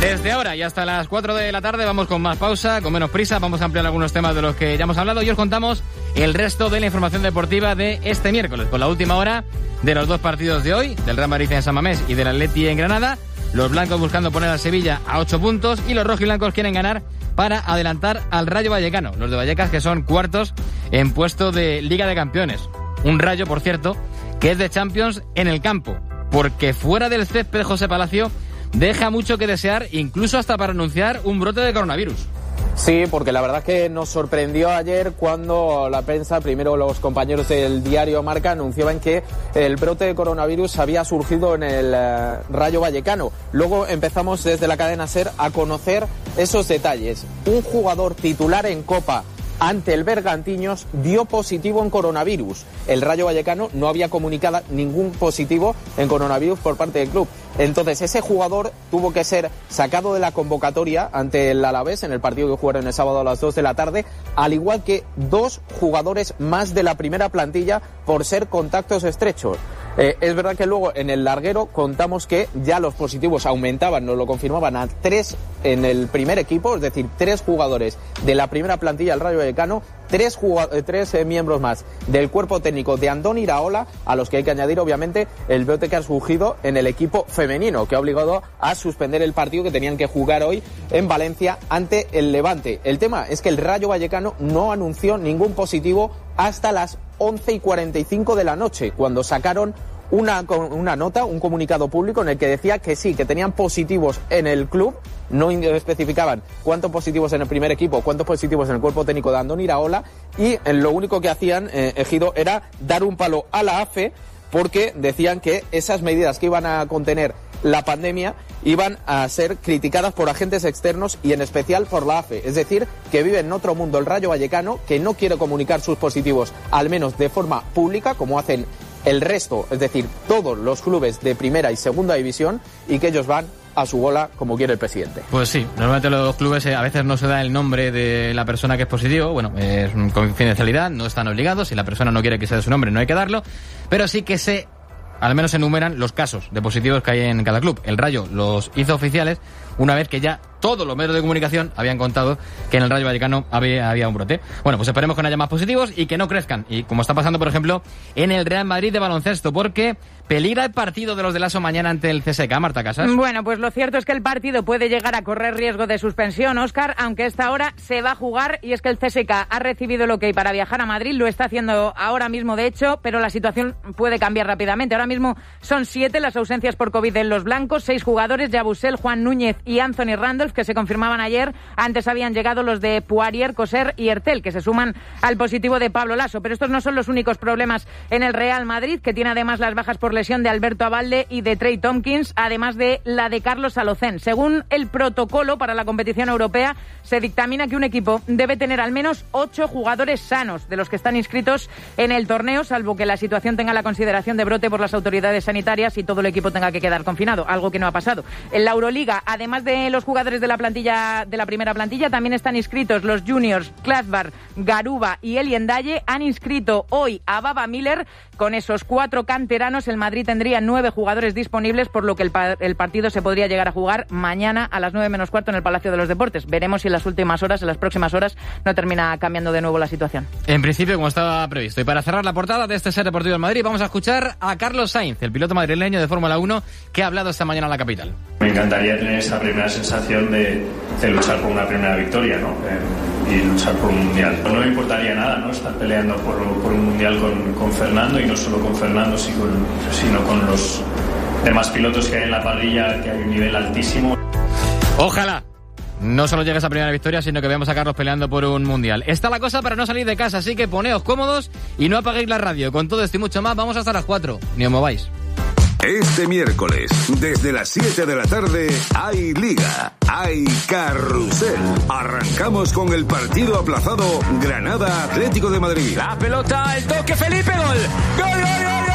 Desde ahora y hasta las 4 de la tarde vamos con más pausa, con menos prisa, vamos a ampliar algunos temas de los que ya hemos hablado y os contamos el resto de la información deportiva de este miércoles, con la última hora de los dos partidos de hoy, del Real Madrid en San Mamés y del Atleti en Granada, los blancos buscando poner al Sevilla a 8 puntos y los rojiblancos quieren ganar para adelantar al Rayo Vallecano, los de Vallecas que son cuartos en puesto de Liga de Campeones. Un Rayo, por cierto, que es de Champions en el campo, porque fuera del césped José Palacio deja mucho que desear, incluso hasta para anunciar un brote de coronavirus. Sí, porque la verdad es que nos sorprendió ayer cuando la prensa, primero los compañeros del diario Marca, anunciaban que el brote de coronavirus había surgido en el Rayo Vallecano. Luego empezamos desde la cadena SER a conocer esos detalles. Un jugador titular en Copa ante el Bergantiños dio positivo en coronavirus. El Rayo Vallecano no había comunicado ningún positivo en coronavirus por parte del club. Entonces ese jugador tuvo que ser sacado de la convocatoria ante el Alavés en el partido que jugaron el sábado a las 2 de la tarde, al igual que 2 jugadores más de la primera plantilla por ser contactos estrechos. Es verdad que luego en el larguero contamos que ya los positivos aumentaban, nos lo confirmaban, a 3 en el primer equipo, es decir, 3 jugadores de la primera plantilla del Rayo Vallecano, 3 miembros más del cuerpo técnico de Andoni Iraola, a los que hay que añadir obviamente el brote que ha surgido en el equipo femenino, que ha obligado a suspender el partido que tenían que jugar hoy en Valencia ante el Levante. El tema es que el Rayo Vallecano no anunció ningún positivo hasta las 11:45 de la noche, cuando sacaron una nota, un comunicado público en el que decía que sí, que tenían positivos en el club, no especificaban cuántos positivos en el primer equipo, cuántos positivos en el cuerpo técnico de Andoni Iraola, y lo único que hacían, Ejido, era dar un palo a la AFE, porque decían que esas medidas que iban a contener la pandemia iban a ser criticadas por agentes externos y en especial por la AFE. Es decir, que vive en otro mundo el Rayo Vallecano, que no quiere comunicar sus positivos, al menos de forma pública, como hacen el resto, es decir, todos los clubes de primera y segunda división, y que ellos van a su bola como quiere el presidente. Pues sí, normalmente los clubes a veces no se da el nombre de la persona que es positivo, bueno, es confidencialidad, no están obligados, si la persona no quiere que se dé su nombre no hay que darlo, pero sí que al menos enumeran los casos de positivos que hay en cada club. El Rayo los hizo oficiales una vez que ya todos los medios de comunicación habían contado que en el Rayo Vallecano había un brote. Bueno, pues esperemos que no haya más positivos y que no crezcan. Y como está pasando, por ejemplo, en el Real Madrid de baloncesto, porque peligra el partido de los de Lasso mañana ante el CSKA, Marta Casas. Bueno, pues lo cierto es que el partido puede llegar a correr riesgo de suspensión, Óscar, aunque a esta hora se va a jugar, y es que el CSKA ha recibido el ok para viajar a Madrid, lo está haciendo ahora mismo de hecho, pero la situación puede cambiar rápidamente. Ahora mismo son 7 las ausencias por COVID en los blancos, 6 jugadores, Yabusel, Juan Núñez y Anthony Randolph, que se confirmaban ayer. Antes habían llegado los de Poirier, Coser y Ertel, que se suman al positivo de Pablo Lasso. Pero estos no son los únicos problemas en el Real Madrid, que tiene además las bajas por lesión de Alberto Abalde y de Trey Tompkins, además de la de Carlos Alocén. Según el protocolo para la competición europea, se dictamina que un equipo debe tener al menos 8 jugadores sanos de los que están inscritos en el torneo, salvo que la situación tenga la consideración de brote por las autoridades sanitarias y todo el equipo tenga que quedar confinado, algo que no ha pasado. En la Euroliga, además de los jugadores de la primera plantilla, también están inscritos los juniors Klazbar, Garuba y Eli Endaye. Han inscrito hoy a Baba Miller. Con esos 4 canteranos, el Madrid tendría 9 jugadores disponibles, por lo que el partido se podría llegar a jugar mañana a las 9:15 en el Palacio de los Deportes. Veremos si en las próximas horas, no termina cambiando de nuevo la situación. En principio, como estaba previsto. Y para cerrar la portada de este Ser Deportivo del Madrid, vamos a escuchar a Carlos Sainz, el piloto madrileño de Fórmula 1, que ha hablado esta mañana en la capital. Me encantaría tener esa primera sensación de luchar por una primera victoria, ¿no? Y luchar por un mundial. No me importaría nada, ¿no? Estar peleando por un mundial con Fernando, y no solo con Fernando, sino con los demás pilotos que hay en la parrilla, que hay un nivel altísimo. Ojalá no solo llegue a esa primera victoria, sino que veamos a Carlos peleando por un mundial. Está la cosa para no salir de casa, así que poneos cómodos y no apaguéis la radio. Con todo esto y mucho más, vamos hasta las 4. Ni os mováis. Este miércoles, desde las 7 de la tarde, hay Liga, hay Carrusel. Arrancamos con el partido aplazado Granada Atlético de Madrid. La pelota, el toque, Felipe, gol. ¡Gol, gol, gol!